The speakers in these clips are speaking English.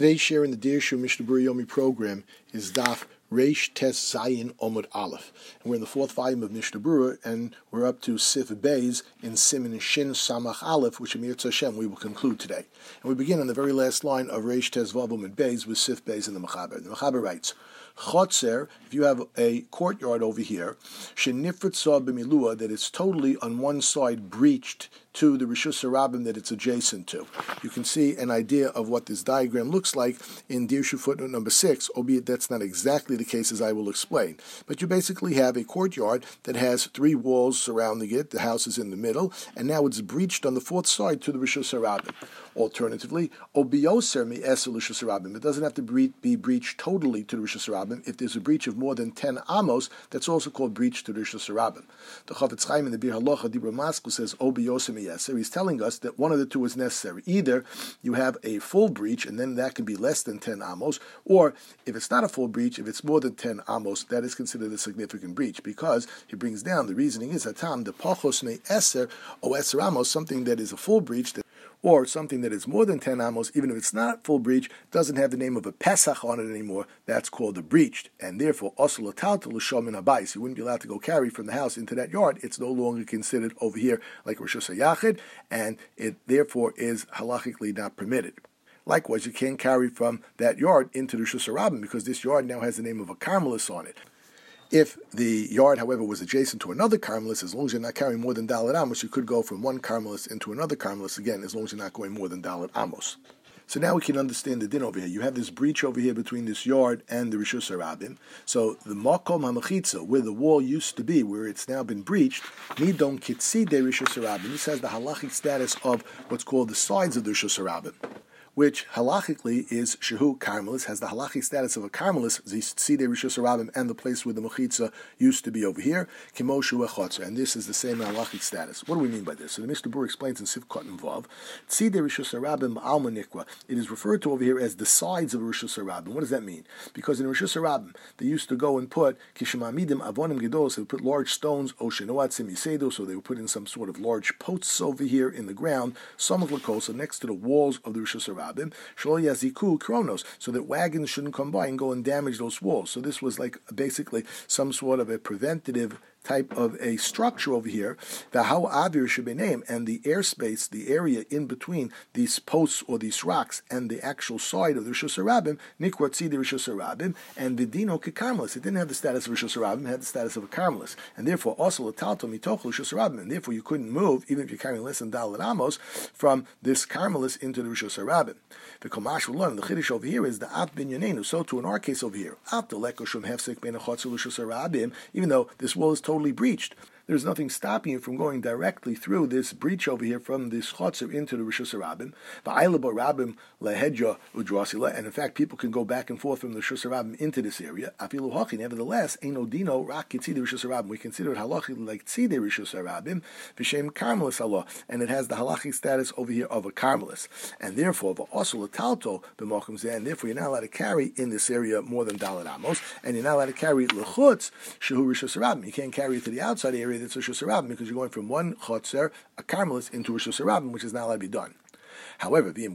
Today's share in the Dear Shu Mishnah Berurah Yomi program is Daf Reish Tes Zayin Omud Aleph. And we're in the fourth volume of Mishnah Berurah, and we're up to Sif Beis in Siman Shin Samach Aleph, which Amir Hashem we will conclude today. And we begin on the very last line of Reish Tes Vav Omud Beis with Sif Beis in the Mechaber. The Mechaber writes, Chotzer, if you have a courtyard over here, Shenifritza b'milua, that it's totally on one side breached to the Rishus HaRabim that it's adjacent to. You can see an idea of what this diagram looks like in Dirshu footnote number 6, albeit that's not exactly the case as I will explain. But you basically have a courtyard that has three walls surrounding it, the house is in the middle, and now it's breached on the fourth side to the Rishus HaRabim. Alternatively, Obioser mi Esel Rishus HaRabim. It doesn't have to be breached totally to the Rishus HaRabim. If there's a breach of more than 10 amos, that's also called breach to the Rishus HaRabim. The Chafetz Chaim in the Bir Halacha Dibra Masku says Obioser mi Esel. He's telling us that one of the two is necessary. Either you have a full breach, and then that can be less than 10 amos, or if it's not a full breach, if it's more than 10 amos, that is considered a significant breach, because he brings down, the reasoning is Hatam, the Pachos me Eser o Eser amos, something that is a full breach, or something that is more than 10 amos, even if it's not full breach, doesn't have the name of a Pesach on it anymore, that's called a breached. And therefore, also l'taltal l'shom min habayis, you wouldn't be allowed to go carry from the house into that yard. It's no longer considered over here like Rosh Hashanah, and it therefore is halachically not permitted. Likewise, you can't carry from that yard into the Rosh Hashanah because this yard now has the name of a Carmelis on it. If the yard, however, was adjacent to another Carmelis, as long as you're not carrying more than Dalet Amos, you could go from one Carmelis into another Carmelis, again, as long as you're not going more than Dalet Amos. So now we can understand the din over here. You have this breach over here between this yard and the Rishus HaRabim. So the Makom HaMechitza, where the wall used to be, where it's now been breached, Nidon Kitzide Rishus HaRabim. This has the halachic status of what's called the sides of the Rishus HaRabim, which halachically is Shehu Carmelis, has the halachic status of a Carmelis, the Tzidei Rishus HaRabim, and the place where the Mechitza used to be over here, Kimo Shu Echotzer, and this is the same halachic status. What do we mean by this? So the Mishnah Berurah explains in Sivkot and Vav, Tzidei Rishus HaRabim Alma Nikwa, it is referred to over here as the sides of Rishus HaRabim. What does that mean? Because in Rishus HaRabim, they used to go and put Kishmamidim Avonim Gedos, they would put large stones, Oshenoatzim Yisedo, so they would put in some sort of large posts over here in the ground, Samach Lakosa, next to the walls of the Rishus HaRabim, Shlo Yaziku Kronos, so that wagons shouldn't come by and go and damage those walls. So this was like basically some sort of a preventative type of a structure over here. The how avir should be named, and the airspace, the area in between these posts or these rocks and the actual side of the Rishus HaRabim, Nikra Tzidei Rishus HaRabim, and Vidino Kekarmelis. It didn't have the status of Rishus HaRabim, it had the status of a Carmelis, and therefore also L'talto Mitoch Rishus HaRabim, and therefore you couldn't move, even if you're carrying less than Dalet Amos, from this Carmelis into the Rishus HaRabim. The Komash will learn, the Chiddush over here is the At Binyanenu, so too in our case over here, At the Lekoshum Hefsek Ben Achotzer Rishus HaRabim, even though this wall is totally breached, there's nothing stopping you from going directly through this breach over here from this chotzer into the Rishus HaRabim. Rabim lehedja udrasila, and in fact, people can go back and forth from the Rishus HaRabim into this area. Afilu hachi, nevertheless, eino dino rak tzidei Rishus HaRabim. We consider it halachically like tzidei Rishus HaRabim v'shem Carmelis Allah, and it has the halachic status over here of a Carmelis, and therefore v'asul atalto b'mokum zeh, and therefore you're not allowed to carry in this area more than Dalet Amos, and you're not allowed to carry lechutz shehu Rishus HaRabim. You can't carry it to the outside area that's Rishus HaRabim, because you're going from one chotzer, a Carmelis, into Rishus HaRabim, which is not allowed to be done. However, but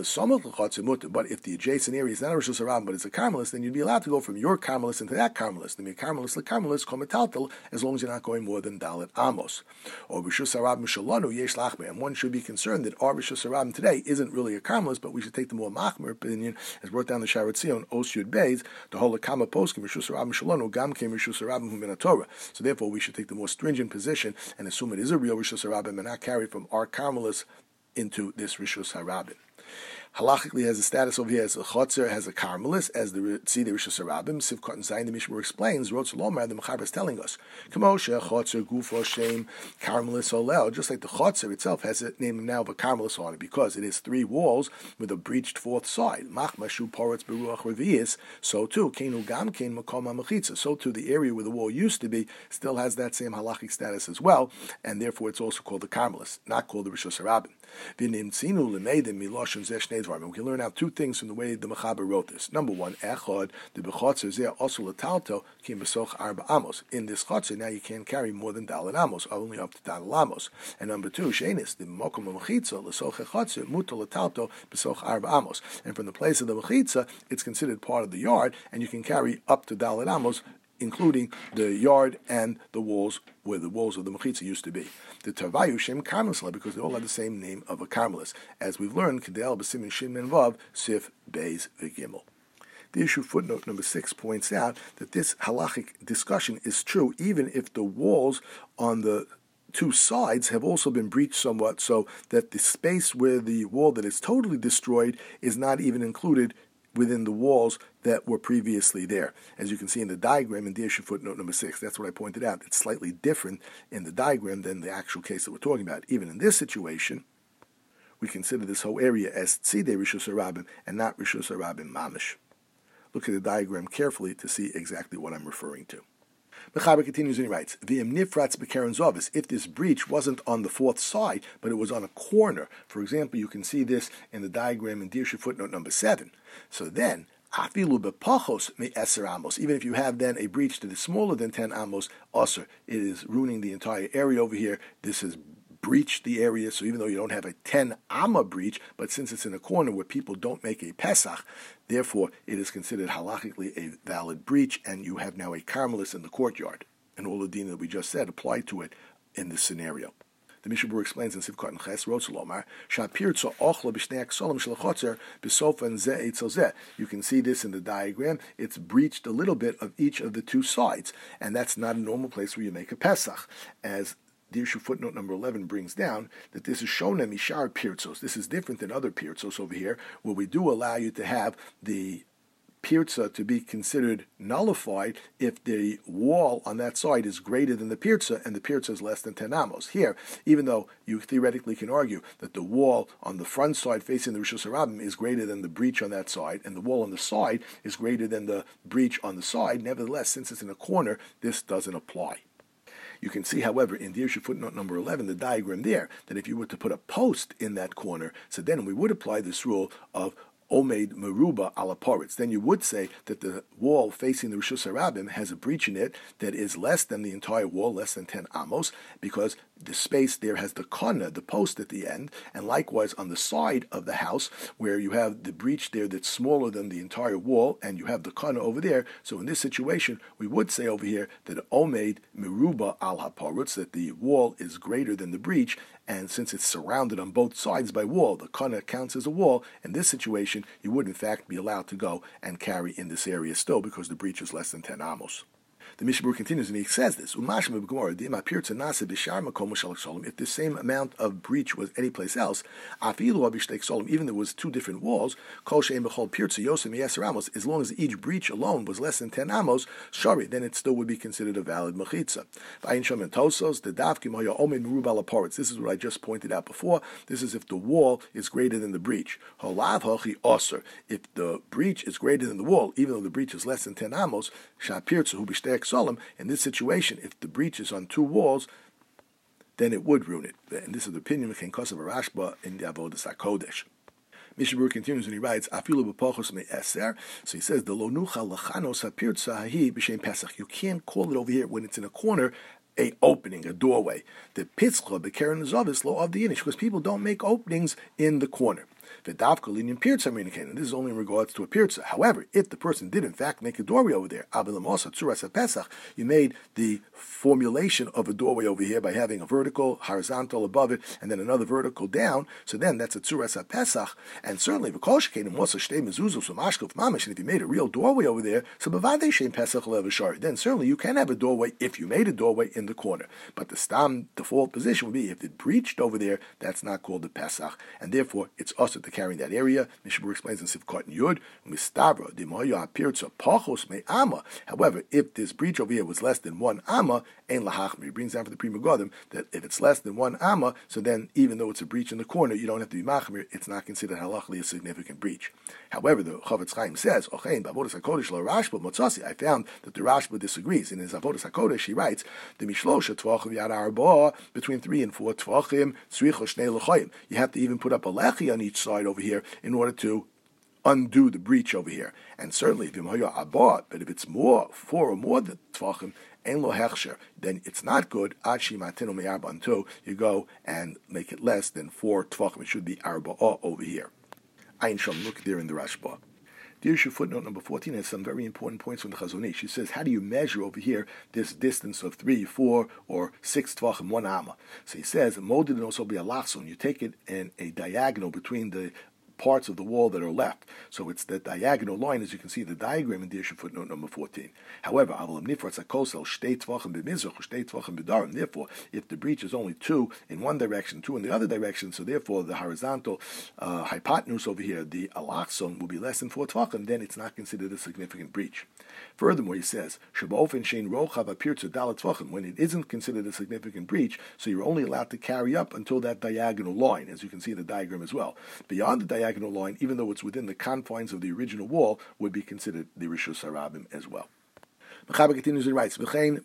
if the adjacent area is not a Rishus HaRabim, but it's a Carmelis, then you'd be allowed to go from your Carmelis into that Carmelis. The Carmelis leCarmelis kometaltel, as long as you're not going more than Dalet Amos. Or Rishus HaRabim shalanu yesh lachmer, and one should be concerned that our Rishus HaRabim today isn't really a Carmelis, but we should take the more machmer opinion, as brought down the Sharet Zion, Os Yud Beis, the whole Kama Poskim Rishus HaRabim shalanu gam came Rishus HaRabim min Torah. So therefore, we should take the more stringent position and assume it is a real Rishus HaRabim and not carry from our Carmelis into this Rishus HaRabim. Halachically has a status over here as a chotzer, has a Carmelis, as the Tzidei Rishus HaRabim. Sivkot and Zayin, the Mishnah explains, Rotz Lomar, the Mechaber is telling us, Kamoshe, chotzer, gufo, shem, Carmelis, olel, just like the chotzer itself has a name now of a Carmelis on it, because it is three walls with a breached fourth side. Machmashu poretz beruach revius, so too, Kenu gam kein makom hamechitza, so too the area where the wall used to be still has that same halachic status as well, and therefore it's also called the Carmelis, not called the Rishus HaRabim. We can learn out two things from the way the Mechaber wrote this. Number one, echad the bechotzer zeh also letalto ki besoch arba amos. In this chotzer now you can't carry more than dalet amos, only up to dalet amos. And number two, shenis the mokom mechitza lesoch chotzer mutal letalto besoch arba amos. And from the place of the mechitza, it's considered part of the yard, and you can carry up to dalet amos, including the yard and the walls where the walls of the mechitza used to be. The Tarvayu Shem Karmelis, because they all have the same name of a Karmelis. As we've learned, Kedel B'Simin Shin Men Vav Sif Beis V'Gimel. The issue footnote number 6 points out that this halachic discussion is true even if the walls on the two sides have also been breached somewhat, so that the space where the wall that is totally destroyed is not even included within the walls that were previously there. As you can see in the diagram in the issue footnote number 6, that's what I pointed out. It's slightly different in the diagram than the actual case that we're talking about. Even in this situation, we consider this whole area as tzidei Rishus HaRabim and not Rishus HaRabim Mamish. Look at the diagram carefully to see exactly what I'm referring to. Mechaber continues and he writes, V'im nifratz b'keren zovis, if this breach wasn't on the fourth side, but it was on a corner. For example, you can see this in the diagram in Dirshu footnote number 7. So then, afilu b'pachos me'eser amos, even if you have then a breach that is smaller than 10 amos, osir, it is ruining the entire area over here. This is breached the area, so even though you don't have a 10 amma breach, but since it's in a corner where people don't make a Pesach, therefore it is considered halachically a valid breach, and you have now a Karmelis in the courtyard. And all the din that we just said apply to it in this scenario. The Mishnah Berurah explains in Sivkot and Ches Rotzalomar, Shapirtza ochla b'shnei aksolim shalachotzer b'sofen zeh etzel zeh. You can see this in the diagram. It's breached a little bit of each of the two sides, and that's not a normal place where you make a Pesach, as the issue footnote number 11 brings down that this is shona mishar pirtzos. This is different than other pirtzos over here, where we do allow you to have the pirza to be considered nullified if the wall on that side is greater than the pirza and the pirza is less than 10 amos. Here, even though you theoretically can argue that the wall on the front side facing the Rishus HaRabim is greater than the breach on that side, and the wall on the side is greater than the breach on the side, nevertheless, since it's in a corner, this doesn't apply. You can see, however, in the issue footnote number 11, the diagram there, that if you were to put a post in that corner, so then we would apply this rule of Omeid Meruba ala Poritz. Then you would say that the wall facing the Rishus HaRabim has a breach in it that is less than the entire wall, less than 10 amos, because the space there has the kana, the post at the end, and likewise on the side of the house where you have the breach there that's smaller than the entire wall, and you have the kana over there. So in this situation, we would say over here that Omeid Meruba al HaPoritz, that the wall is greater than the breach, and since it's surrounded on both sides by wall, the kana counts as a wall. In this situation, you would in fact be allowed to go and carry in this area still because the breach is less than 10 amos. The Mishnah Berurah continues and he says this, if the same amount of breach was any place else, even there was two different walls, as long as each breach alone was less than 10 amos, then it still would be considered a valid mechitza. This is what I just pointed out before. This is if the wall is greater than the breach. If the breach is greater than the wall, even though the breach is less than 10 amos, in this situation, if the breach is on two walls, then it would ruin it. And this is the opinion of Kenkos of Rashba in the Avodas HaKodesh. Mishnah Berurah continues and he writes, Afilu b'pachos me'eser. So he says, the lo nucha lachanos hapirtza hahi b'shem Pesach. You can't call it over here when it's in a corner a opening, a doorway. The pitzcha b'keren zovis lo of the inish, because people don't make openings in the corner. And this is only in regards to a pirza. However, if the person did in fact make a doorway over there, you made the formulation of a doorway over here by having a vertical, horizontal above it, and then another vertical down, so then that's a tzuras pesach. And certainly, and if you made a real doorway over there, so then certainly you can have a doorway if you made a doorway in the corner. But the stam default position would be if it breached over there, that's not called the pesach, and therefore it's also to to carry in that area. Mishnah Berurah explains in Sivkot and Yud, Mistabra, Dimoya Pirza, Pachos Me Amma. However, if this breach over here was less than 1 Amma, Ein Lahachmir. He brings down for the Pri Megadim that if it's less than 1 Amma, so then even though it's a breach in the corner, you don't have to be Machmir, it's not considered halachically a significant breach. However, the Chavetz Chaim says, Ochein, Bavodas HaKodesh La Rashba Motzasi, I found that the Rashba disagrees. In his Avodas HaKodesh, he writes, the Mishlosha Tvachim Yad Arba, between 3 and 4 Tvachim, Tzricha Shnei L'choyim. You have to even put up a lechi on each side over here in order to undo the breach over here. And certainly, but if it's 4 or more than Tvachim, Ein lo hechsher, then it's not good. Until you go and make it less than 4 tvachim. It should be arba over here. Ein sham, look there in the Rashba. The issue footnote number 14 has some very important points from the Chazon Ish. She says, how do you measure over here this distance of 3, 4, or 6 tvachim, 1 amma? So he says, modid and also be a lachson. You take it in a diagonal between the parts of the wall that are left. So it's the diagonal line, as you can see the diagram in the issue footnote number 14. However, therefore, if the breach is only 2 in one direction, 2 in the other direction, so therefore the horizontal hypotenuse over here, the alachson, will be less than 4 tvachim, then it's not considered a significant breach. Furthermore, he says, when it isn't considered a significant breach, so you're only allowed to carry up until that diagonal line, as you can see in the diagram as well. Beyond the diagonal line, even though it's within the confines of the original wall, would be considered the Rishus Harabim as well. Mechaber continues and writes,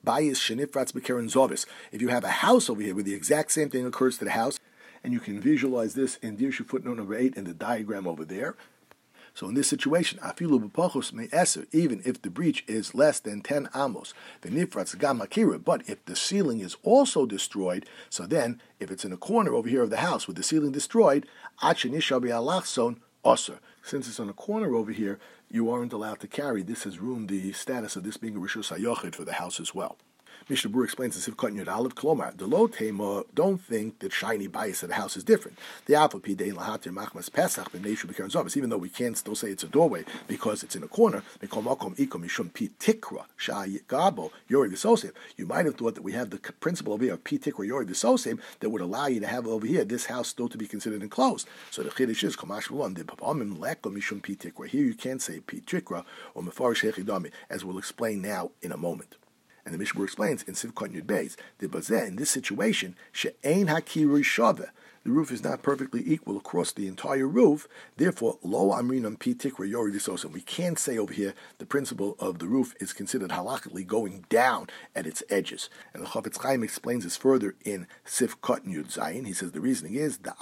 if you have a house over here where the exact same thing occurs to the house, and you can visualize this in Dirshu footnote number 8 in the diagram over there. So in this situation, afilu b'pachos me'eser, even if the breach is less than 10 amos, v'nifratz gam akira, but if the ceiling is also destroyed, so then, if it's in a corner over here of the house with the ceiling destroyed, achenisha bi'alachson osir. Since it's on a corner over here, you aren't allowed to carry. This has ruined the status of this being a rishus hayochid for the house as well. Mishnah Berurah explains in Sivkot Yud Aleph, Klomar, the lo tema, don't think that shiny bias of the house is different. The alpha p dein lahatir machmas pesach b'neishu b'keren zovus, even though we can't still say it's a doorway because it's in a corner. Mikol makom ikom mishum pi tikra sha'gabo yori v'sosim. You might have thought that we have the principle over here of pi tikra yori v'sosim that would allow you to have over here this house still to be considered enclosed. So the chiddush is komash v'lon the papamim leko mishum pi tikra. Here you can't say pi tikra or mefarish hechidami, as we'll explain now in a moment. And the Mishnah explains in Sivkot Yud Beis, the bazeh, in this situation, she'ein hakirui shaveh, the roof is not perfectly equal across the entire roof, therefore, lo amrinam pi tikra yori v'sosim. We can't say over here the principle of the roof is considered halachically going down at its edges. And the Chavetz Chaim explains this further in Sivkot Yud Zayin. He says the reasoning is, the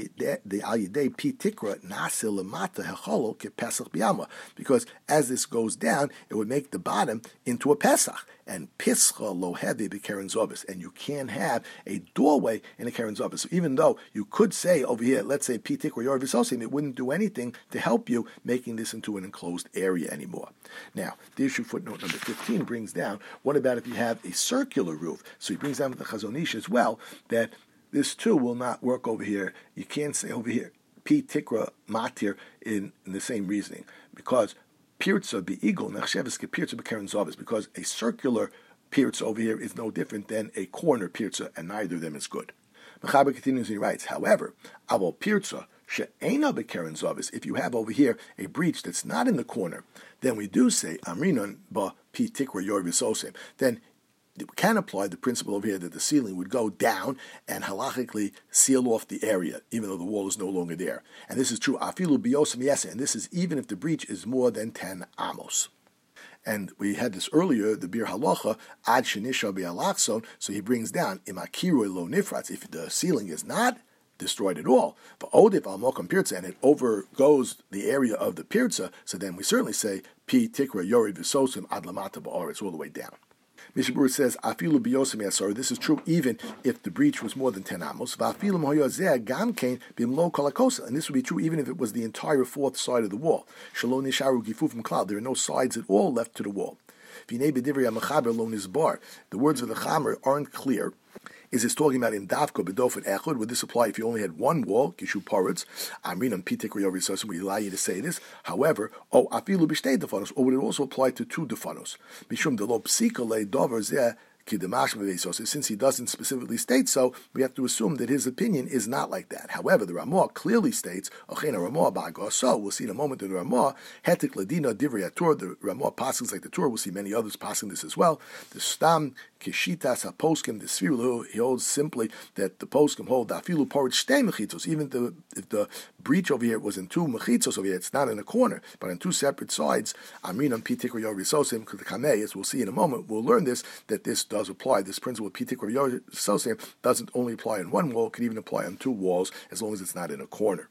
ayidei pi tikra nase lemata hecholo ke pesach b'yama, because as this goes down, it would make the bottom into a pesach. And pischa lo hevi b'keren zobis, and you can't have a doorway in a keren zobis. So even though you could say over here, let's say pitik or yor v'sosim, it wouldn't do anything to help you making this into an enclosed area anymore. Now, the issue footnote number 15 brings down, what about if you have a circular roof? So he brings down with the Chazon Ish as well, that this too will not work over here. You can't say over here, pi tikra matir in the same reasoning, because pirza be'igol nechsheves ke pirza b'keren zobis, because a circular pirza over here is no different than a corner pirza, and neither of them is good. Mechaber continues and he writes, however, avol pirza she'ena b'keren zobis, if you have over here a breach that's not in the corner, then we do say amrinon ba pi tikra yor v'sosim. Then we can apply the principle over here that the ceiling would go down and halachically seal off the area, even though the wall is no longer there. And this is true, afilu biyosim yese, and this is even if the breach is more than 10 amos. And we had this earlier, the Bir Halacha, ad shenisha bi'alachson, so he brings down, imakiroi lo nifratz, if the ceiling is not destroyed at all, but odif al mokum pirza, and it overgoes the area of the pirza, so then we certainly say, pi tikra yori v'sosim ad lamata ba'aretz, all the way down. Mishnah Berurah says, "Afilu biyosim yasar." This is true even if the breach was more than 10 amos. Va'afilu moyazeh gamkein bimlo kolakosa, and this would be true even if it was the entire fourth side of the wall. Shalom nisharu gifufim klal. There are no sides at all left to the wall. V'nei b'divrei ha'mechaber lo nizbar. The words of the Chamer aren't clear. Is this talking about in Davko B'Dofen Echad? Would this apply if you only had one wall, Kishu Paritz? Amrinam Pitik Riyovisosim, we allow you to say this. However, Afilu B'Shtei Defanos, or would it also apply to 2 Defanos? Mishum Delo Psika Le Dover Zeh Since he doesn't specifically state so, we have to assume that his opinion is not like that. However, the Ramah clearly states, we'll see in a moment that the Ramah, Hetik Ladina Divrei Tur, the Ramah passes like the Tur, we'll see many others passing this as well. The Stam Kishitas HaPoskim, the Sfiru, he holds simply that the Poskim hold Afilu Porit Shtei Mechitzos, even if the breach over here was in two Mechitzos over here, it's not in a corner, but on two separate sides, Amrin on Pitikra Yorisosim, as we'll see in a moment, we'll learn this, that this does apply. This principle of Pitikra Yorisosim doesn't only apply on one wall, it can even apply on two walls, as long as it's not in a corner.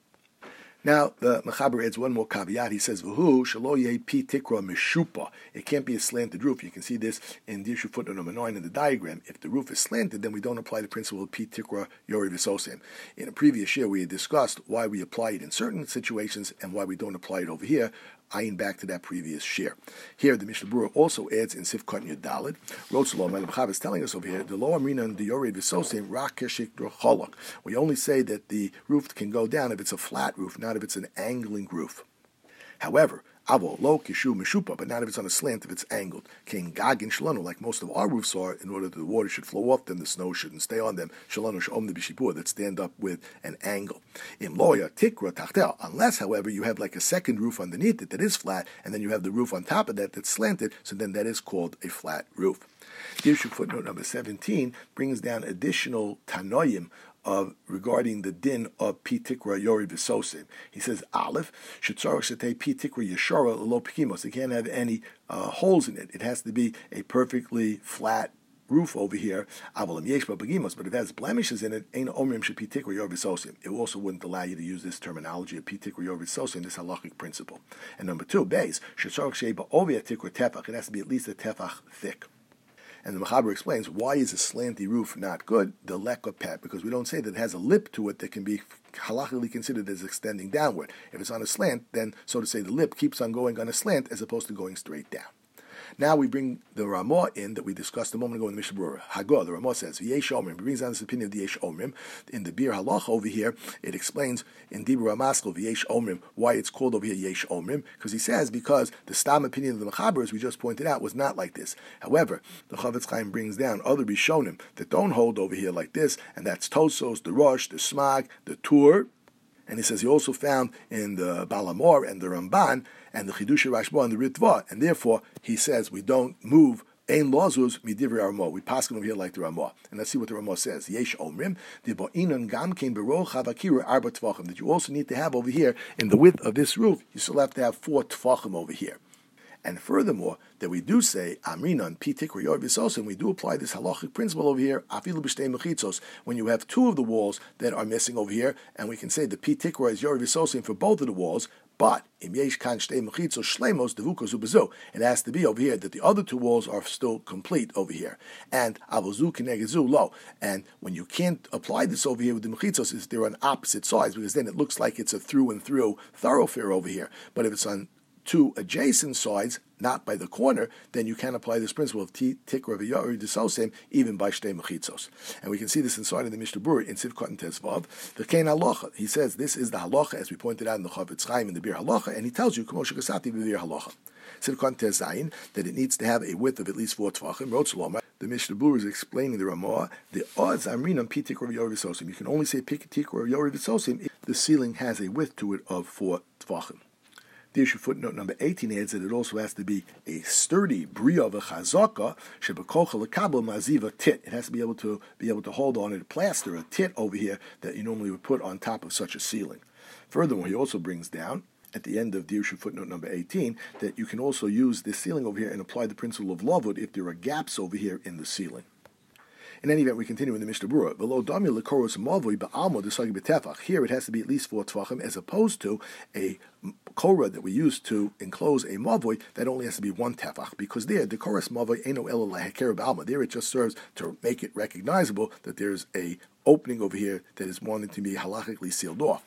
Now, the Mechaber adds one more caveat. He says, "V'hu shelo yeh pi tikra mishupa." It can't be a slanted roof. You can see this in Dirshu footnote number 9 in the diagram. If the roof is slanted, then we don't apply the principle of pi tikra yori v'sosim. In a previous year, we had discussed why we apply it in certain situations and why we don't apply it over here, eyeing back to that previous share. Here, the Mishnah Berurah also adds in Sifkat Yudalid, Rotzalom, and the Mechaber is telling us over here, the lo amrina and the yori v'sosim rak keshik drocholok. We only say that the roof can go down if it's a flat roof, not if it's an angling roof. However, avo lo kishu mishupa, but not if it's on a slant, if it's angled. King gagin shalanu, like most of our roofs are, in order that the water should flow off them, the snow shouldn't stay on them. Shalanu shom the bishipur, that stand up with an angle. Im loya tikra tachtel, unless, however, you have like a second roof underneath it that is flat, and then you have the roof on top of that that's slanted, so then that is called a flat roof. Dirshu footnote number 17 brings down additional tanoim regarding the din of pi tikra yori v'sosim. He says, Aleph, shetzarach shetei pi tikra yeshara lo pikimos. It can't have any holes in it. It has to be a perfectly flat roof over here. Avalim yesh b'pikimos, but if it has blemishes in it, ein omrim shepi tikra yori v'sosim. It also wouldn't allow you to use this terminology of pi tikra yori v'sosim, this halachic principle. And number 2, beis, shetzarach shei ba'ovia tikra tefach. It has to be at least a tefach thick. And the Mechaber explains, why is a slanty roof not good? The lekopet, because we don't say that it has a lip to it that can be halachically considered as extending downward. If it's on a slant, then, so to say, the lip keeps on going on a slant as opposed to going straight down. Now we bring the Ramah in that we discussed a moment ago in the Mishnah Berurah. Hagah, the Ramah says, V'yesh Omrim. He brings down this opinion of the Yesh Omrim. In the Bir Halacha over here, it explains in Dibur HaMaskal, V'yesh Omrim, why it's called over here Yesh Omrim, because he says, because the Stam opinion of the Mechaber, as we just pointed out, was not like this. However, the Chavetz Chaim brings down other Rishonim that don't hold over here like this, and that's Tosos, the Rosh, the Smag, the Tur. And he says he also found in the Balamor and the Ramban and the Chidush Rashba and the Ritva, and therefore he says we don't move ein lozuz midivrei Ramah. We pass over here like the Ramah. And let's see what the Ramah says. Yesh omrim dibo'inon gam kein beroch havakira arba tvachim. That you also need to have over here in the width of this roof. You still have to have 4 tvachim over here. And furthermore, that we do say, Amrinan, Pi Tikra Yor V'Sosim, we do apply this halachic principle over here, Afilu B'Shtei Mechitzos, when you have 2 of the walls that are missing over here, and we can say the Pi Tikra is Yor V'Sosim for both of the walls, but Im Yesh Kan Shtei Mechitzos Shlemos Devukos Ubezu. It has to be over here that the other 2 walls are still complete over here. And Avozu Kenegezu Lo. And when you can't apply this over here with the Mechitzos, is they're on opposite sides, because then it looks like it's a through and through thoroughfare over here. But if it's on 2 adjacent sides, not by the corner, then you can apply this principle of tikra v'yori d'sosem even by shtei mechitzos. And we can see this inside of the Mishnah Berurah in Sivkot and Tezvav. The Kein Halacha, he says this is the halacha as we pointed out in the Chavetz Chaim in the Bir Halacha, and he tells you k'mo shekasati b'Bir Halacha. Sivkot Tezayin, that it needs to have a width of at least 4 tvachim. Rotzalom, the Mishnah Berurah is explaining the Ramah. The odds amrinam pi tikra v'yori v'sosim. You can only say pi tikra v'yori v'sosim if the ceiling has a width to it of 4 tvachim. The issue footnote number 18 adds that it also has to be a sturdy bria v'chazaka shebekocha lekabel maziva tit. It has to be able to hold on to a plaster, a tit over here that you normally would put on top of such a ceiling. Furthermore, he also brings down at the end of the issue footnote number 18 that you can also use this ceiling over here and apply the principle of lavud if there are gaps over here in the ceiling. In any event, we continue in the Mishnah Berurah. Here it has to be at least 4 tvachim, as opposed to a korah that we use to enclose a mavoi that only has to be 1 tefach, because there, the koras mavoi eno elo laheker b'alma. There it just serves to make it recognizable that there's a opening over here that is wanted to be halachically sealed off.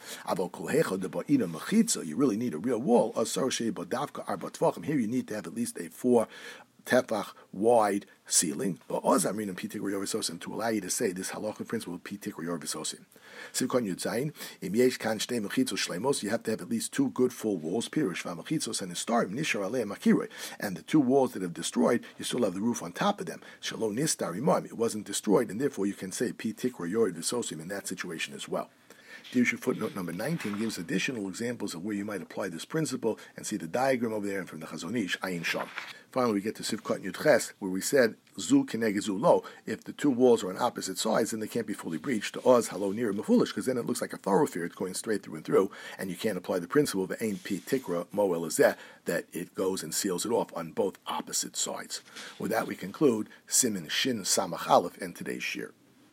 You really need a real wall. Here you need to have at least a 4 tefach wide ceiling, but also I'm reading Pitikra Yor V'Sosim to allow you to say this halachic principle Pitikra Yor V'Sosim. Sivkon Yudzayin, Im Yesh Kan Shtei Mechitzos Shlemos, you have to have at least 2 good good full walls, Pirush Vamachitzos and Nistarim Nishar Aleim Akiroi, and the two walls that have destroyed, you still have the roof on top of them. Shalom Nistarimim, it wasn't destroyed, and therefore you can say Pi Tikra Yored Visosim in that situation as well. Dirshu footnote number 19 gives additional examples of where you might apply this principle, and see the diagram over there, and from the Chazon Ish, Ayin Sham. Finally, we get to Sivkot Yud Ches, where we said Zu Keneged Zu Lo. If the two walls are on opposite sides, then they can't be fully breached. To Oz Halo Nir Mefulish, because then it looks like a thoroughfare. It's going straight through and through, and you can't apply the principle of Ein Pi Tikra Mo Elazeh, that it goes and seals it off on both opposite sides. With that, we conclude Siman Shin Samach Aleph and today's shir.